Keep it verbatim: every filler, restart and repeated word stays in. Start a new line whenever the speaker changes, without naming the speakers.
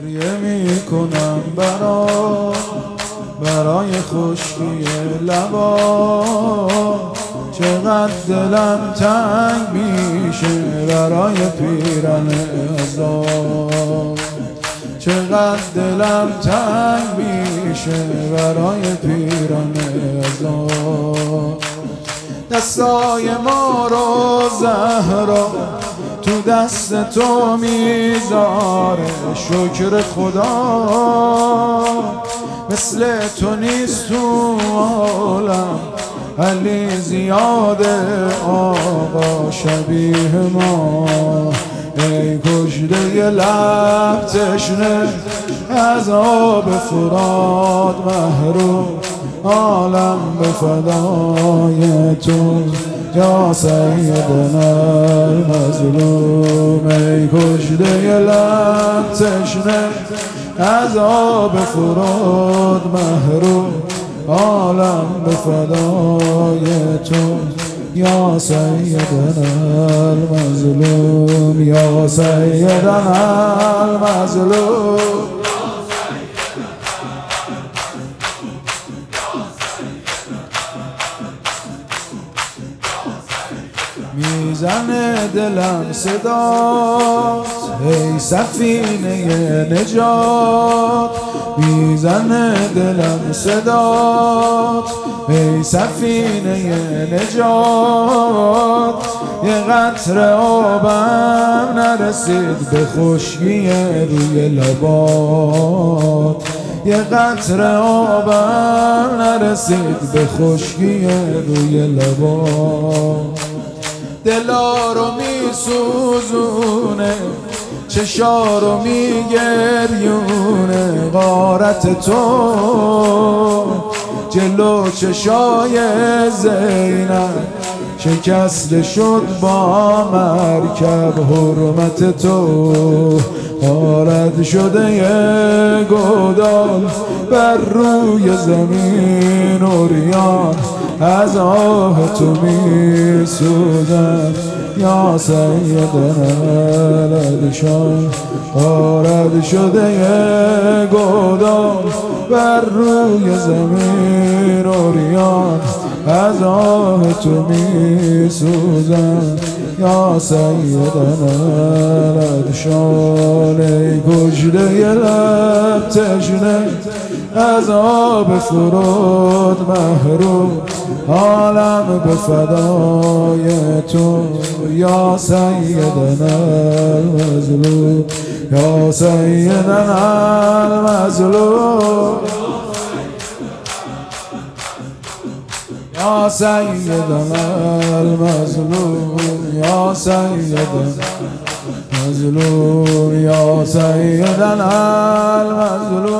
گریه میکنم برای برای خشکی لبا، چقدر دلم تنگ میشه برای پیرن عذاب، چقدر دلم تنگ میشه برای پیرن عذاب. دستای ما رو زهرا تو دست تو میذاره، شکر خدا مثل تو نیست تو عالم، علی زیاده آقا شبیه ما. ای کشته ی لب تشنه از آب فرات محروم، عالم به فدای تو یا سیدنا المظلوم. ای کشته ی لب تشنه از آب فرات محروم، عالم به فدای تو یا سیدنا المظلوم، یا سیدنا المظلوم. میزنه دلم صدات ای سفینه نجات، میزنه دلم صدات ای سفینه نجات. یه قطره آبم نرسید به خشکی روی لبات، یه قطره آبم نرسید به خشکی روی لبات. دلا رو میسوزونه، چشا رو میگریونه، غارت تو جلو چشای زینب شکسته شد با مرکب. حرمت تو غارت شده یه گودال بر روی زمین عریان، از آه تو می سوزم یا سیدنا الادشان. غارت شده یه گودال بر روی زمین عریان، از آه تو می سوزم یا سیدنا الادشان. ای کشته ی لب تشنه از آب فرات محروم، عالم به فدای تو یا سیدنا المظلوم، یا سیدنا المظلوم، یا سیدنا المظلوم، یا سیدنا المظلوم، یا سیدنا المظلوم.